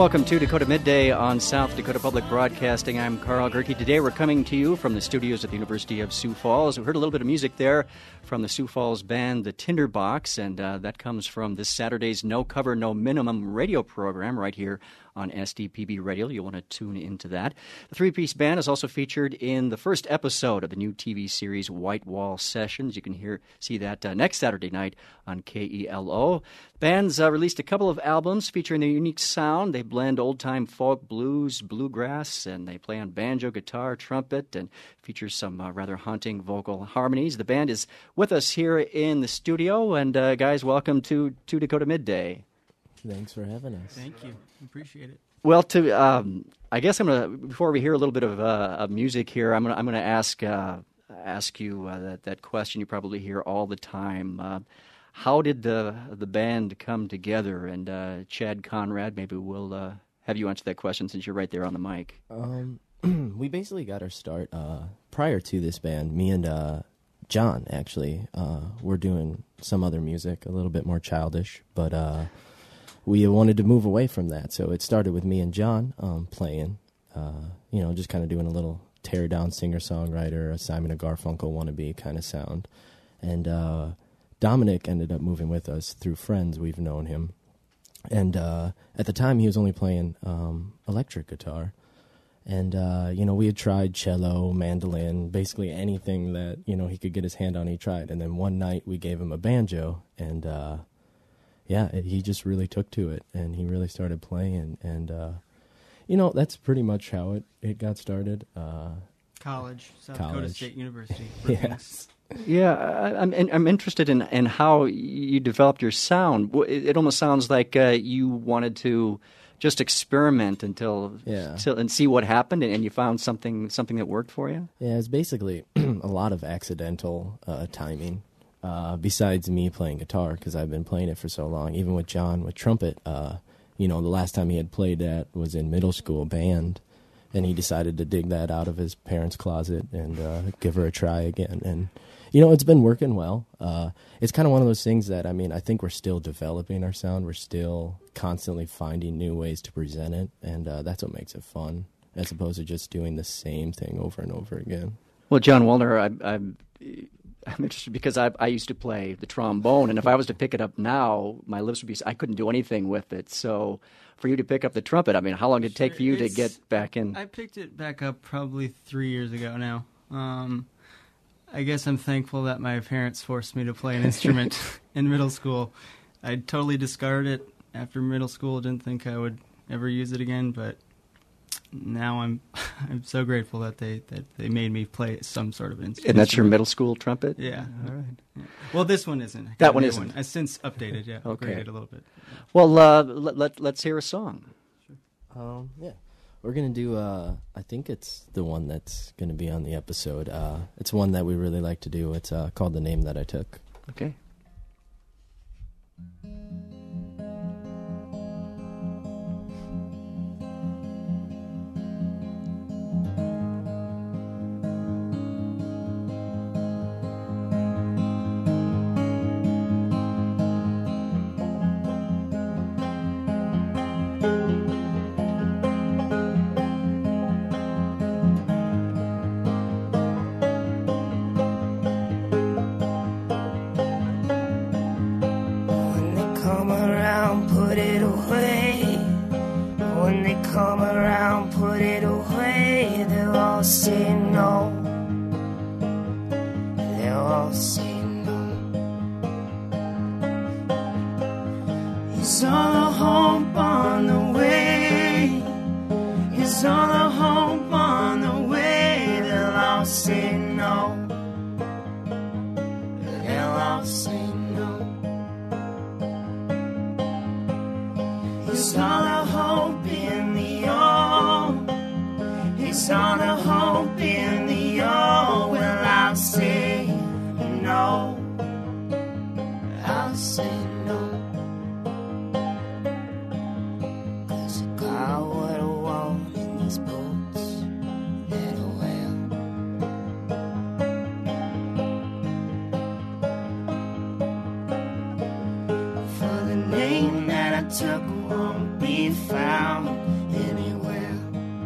Welcome to Dakota Midday on South Dakota Public Broadcasting. I'm Carl Gerke. Today we're coming to you from the studios at the University of Sioux Falls. We heard a little bit of music there from the Sioux Falls band, the Tinderbox, and that comes from this Saturday's No Cover, No Minimum radio program right here on SDPB Radio. You'll want to tune into that. The three-piece band is also featured in the first episode of the new TV series White Wall Sessions. You can see that next Saturday night on KELO. The band's released a couple of albums featuring their unique sound. They blend old-time folk, blues, bluegrass, and they play on banjo, guitar, trumpet, and features some rather haunting vocal harmonies. The band is with us here in the studio, and guys, welcome to Dakota Midday. Thanks for having us. Thank you. Appreciate it. Well, I guess I'm gonna, before we hear a little bit of music here, I'm gonna ask you that question you probably hear all the time. How did the band come together? And Chad Conrad, maybe we'll have you answer that question since you're right there on the mic. We basically got our start prior to this band. Me and John actually were doing some other music, a little bit more childish, but we wanted to move away from that. So it started with me and John playing, just kind of doing a little tear-down singer-songwriter, a Simon & Garfunkel wannabe kind of sound. And Dominic ended up moving with us through friends. We've known him. And at the time, he was only playing electric guitar. And, we had tried cello, mandolin, basically anything that, he could get his hand on, he tried. And then one night, we gave him a banjo, and he just really took to it, and he really started playing. And, that's pretty much how it got started. South Dakota State University. Yes. Yeah, I'm interested in how you developed your sound. It almost sounds like you wanted to just experiment and see what happened, and you found something that worked for you. Yeah, it's basically a lot of accidental timing. Besides me playing guitar, because I've been playing it for so long, even with John with trumpet, the last time he had played that was in middle school band, and he decided to dig that out of his parents' closet and give her a try again. And, it's been working well. It's kind of one of those things that, I think we're still developing our sound. We're still constantly finding new ways to present it, and that's what makes it fun, as opposed to just doing the same thing over and over again. Well, John Wallner, I'm interested because I used to play the trombone, and if I was to pick it up now, my lips would I couldn't do anything with it. So for you to pick up the trumpet, how long did it take for you to get back in? I picked it back up probably 3 years ago now. I guess I'm thankful that my parents forced me to play an instrument in middle school. I totally discarded it after middle school. Didn't think I would ever use it again, but now I'm so grateful that they made me play some sort of instrument. And that's your middle school trumpet? Yeah. All right. Yeah. Well, this one isn't. That one isn't. I since updated, upgraded a little bit. Well, let's hear a song. Sure. We're going to do, I think it's the one that's going to be on the episode. It's one that we really like to do. It's called The Name That I Took. Okay. Took won't be found anywhere.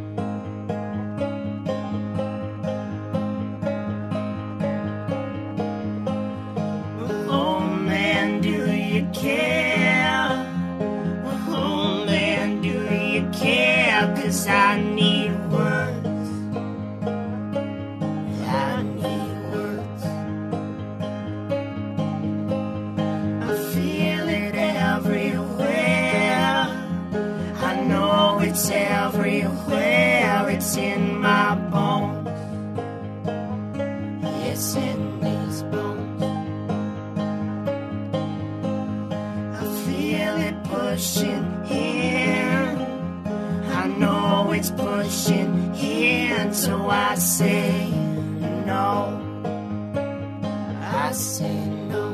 Oh man, do you care? Oh man, do you care? 'Cause I need words. I need words. I feel it everywhere. I know it's everywhere. It's in my bones. It's in these bones. I feel it pushing in. I know it's pushing in. So I say no. I say no.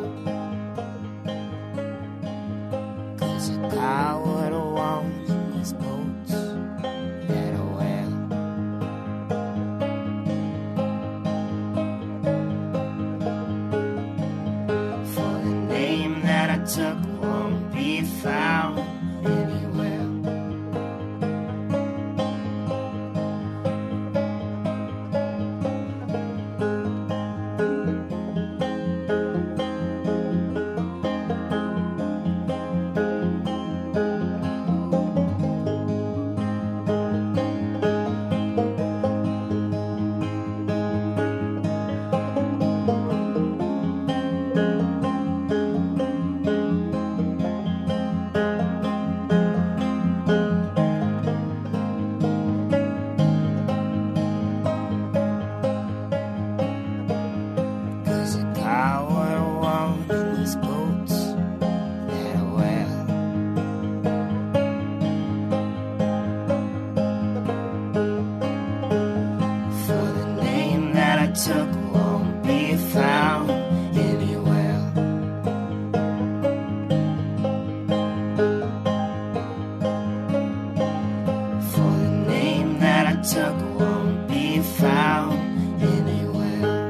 'Cause a guy would have worn these boots that I wear. For the name that I took won't be found anywhere. took won't be found anywhere. For the name that I took won't be found anywhere.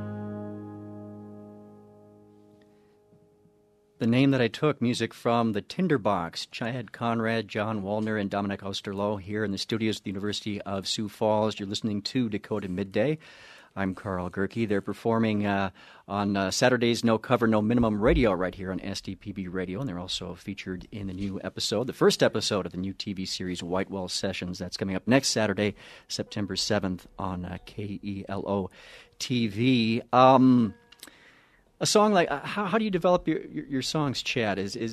The Name That I Took, music from the Tinderbox. Chad Conrad, John Wallner, and Dominic Osterloh here in the studios at the University of Sioux Falls. You're listening to Dakota Midday. I'm Carl Gerke. They're performing on Saturday's No Cover, No Minimum Radio right here on SDPB Radio, and they're also featured in the new episode, the first episode of the new TV series Whitewell Sessions. That's coming up next Saturday, September 7th on KELO TV. A song like how do you develop your songs, Chad?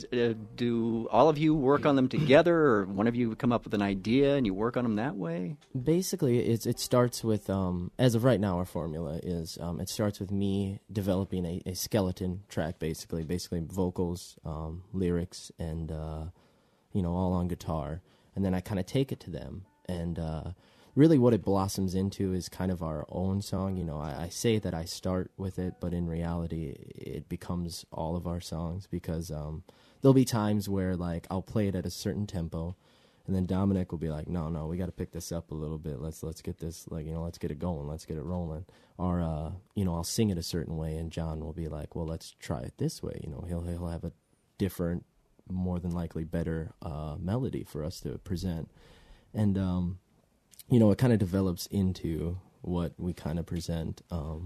Do all of you work on them together, or one of you come up with an idea and you work on them that way? Basically, it starts with as of right now, our formula is it starts with me developing a skeleton track, basically vocals, lyrics, and all on guitar, and then I kind of take it to them and. Really what it blossoms into is kind of our own song. I say that I start with it, but in reality, it becomes all of our songs because there'll be times where, like, I'll play it at a certain tempo, and then Dominic will be like, no, we got to pick this up a little bit. Let's get this, let's get it going. Let's get it rolling. Or, I'll sing it a certain way, and John will be like, well, let's try it this way. He'll have a different, more than likely better melody for us to present. And, it kind of develops into what we kind of present.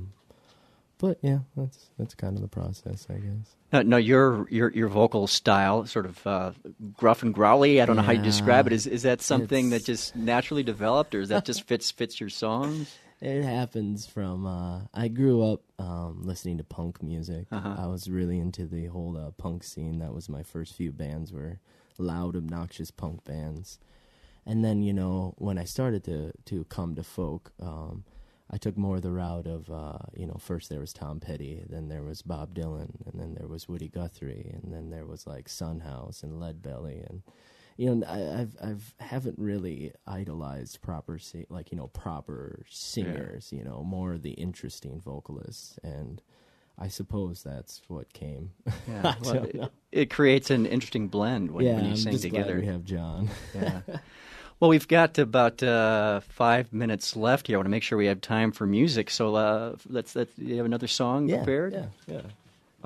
But yeah, that's kind of the process, I guess. No, your vocal style, sort of gruff and growly. I don't know how you describe it. Is that something that just naturally developed, or is that just fits your songs? It happens from. I grew up listening to punk music. Uh-huh. I was really into the whole punk scene. That was my first few bands, were loud, obnoxious punk bands. And then, when I started to come to folk, I took more the route of, first there was Tom Petty, then there was Bob Dylan, and then there was Woody Guthrie, and then there was like Sunhouse and Leadbelly, and I haven't really idolized proper singers, more the interesting vocalists, and I suppose that's what came. Yeah, well, it creates an interesting blend when you sing together. Glad we have John. Yeah. Well, we've got about 5 minutes left here. I want to make sure we have time for music. So you have another song prepared? Yeah.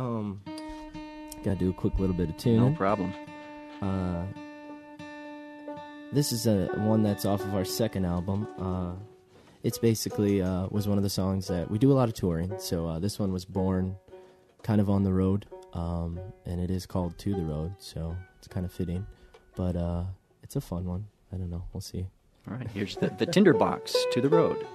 Got to do a quick little bit of tuning. No problem. This is one that's off of our second album. It's basically was one of the songs that we do a lot of touring. So this one was born kind of on the road, and it is called To the Road. So it's kind of fitting, but it's a fun one. I don't know. We'll see. All right, here's the Tinderbox, To the Road.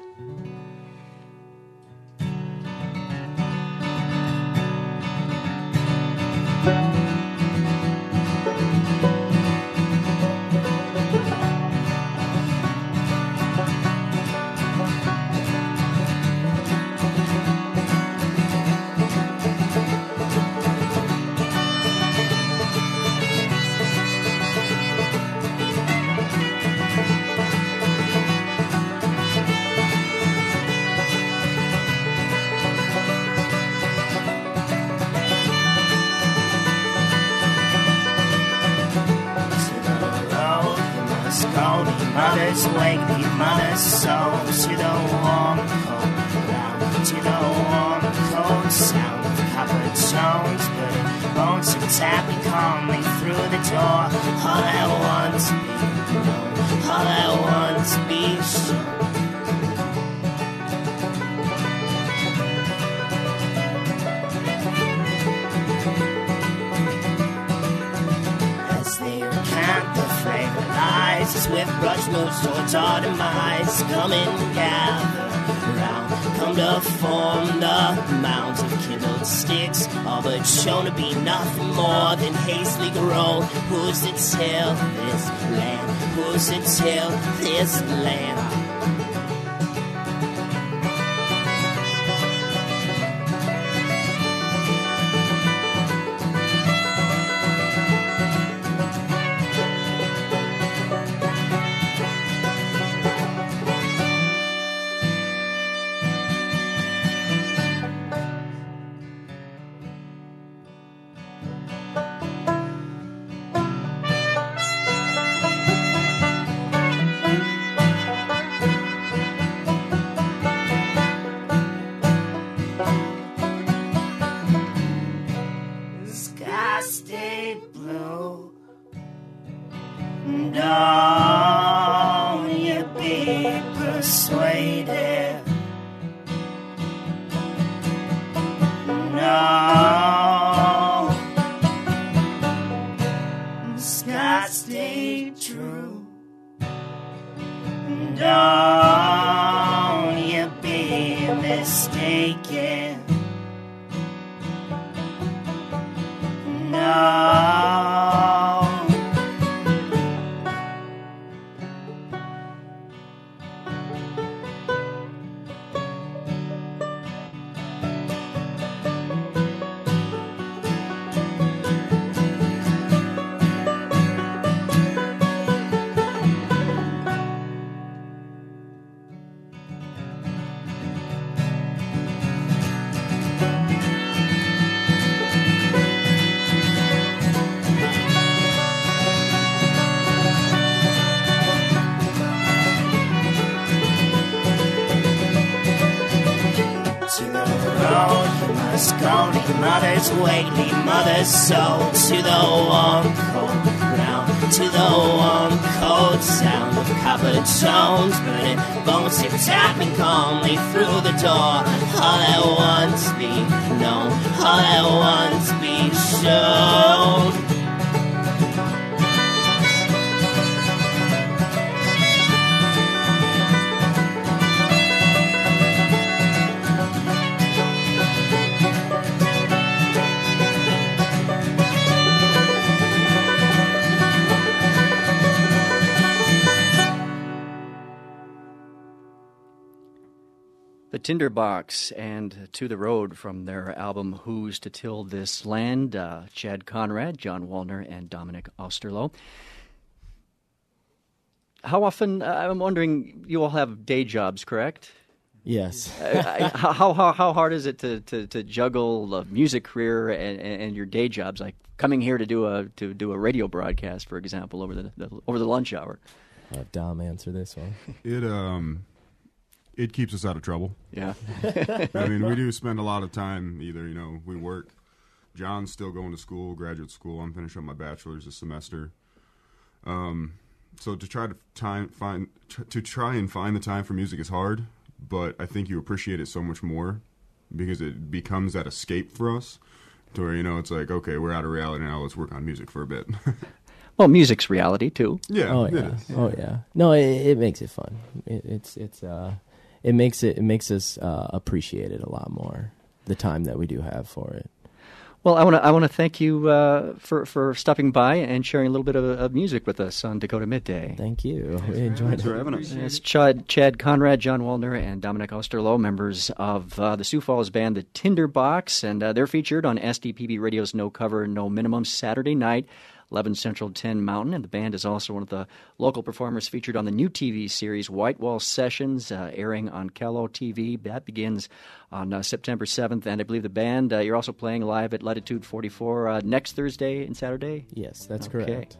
Mother's wake, the mother's soul, to the warm, cold ground, to the warm, cold sound of copper tones, burning bones and tapping calmly through the door. All I want to be known, all I want to be shown. Swift brush moves towards our demise. Come and gather round, come to form the mounds of kindled sticks, all but shown to be nothing more than hastily grown. Who's to tell this land? Who's to tell this land? Don't you be persuaded. No, the sky stay true. Don't you be mistaken. No. Go to your mother's wake, leave mother's soul to the warm, cold ground, to the warm, cold sound of copper tones, burning bones tip tapping calmly through the door. All at once be known, all at once be shown. The Tinderbox and To the Road from their album Who's to Till This Land, Chad Conrad, John Wallner, and Dominic Osterloh. How often, I'm wondering, you all have day jobs, correct? Yes. How hard is it to juggle a music career and your day jobs, like coming here to do a radio broadcast, for example, over the lunch hour? Dom, answer this one. It keeps us out of trouble. Yeah. I mean, we do spend a lot of time either, we work. John's still going to school, graduate school. I'm finishing up my bachelor's this semester. So to try and find the time for music is hard, but I think you appreciate it so much more because it becomes that escape for us. To where, it's like, okay, we're out of reality now. Let's work on music for a bit. Well, music's reality too. Yeah. Oh it yeah. is. Oh yeah. No, it makes it fun. It makes us appreciate it a lot more. The time that we do have for it. Well, I want to thank you for stopping by and sharing a little bit of music with us on Dakota Midday. Thank you. We enjoyed Thanks for it. having us. It's Chad Conrad, John Waldner, and Dominic Osterloh, members of the Sioux Falls band, the Tinderbox, and they're featured on SDPB Radio's No Cover, No Minimum Saturday night, 11 Central, 10 Mountain, and the band is also one of the local performers featured on the new TV series White Wall Sessions, airing on Kello TV. That begins on September 7th, and I believe the band, you're also playing live at Latitude 44 next Thursday and Saturday? Yes, that's Okay. correct.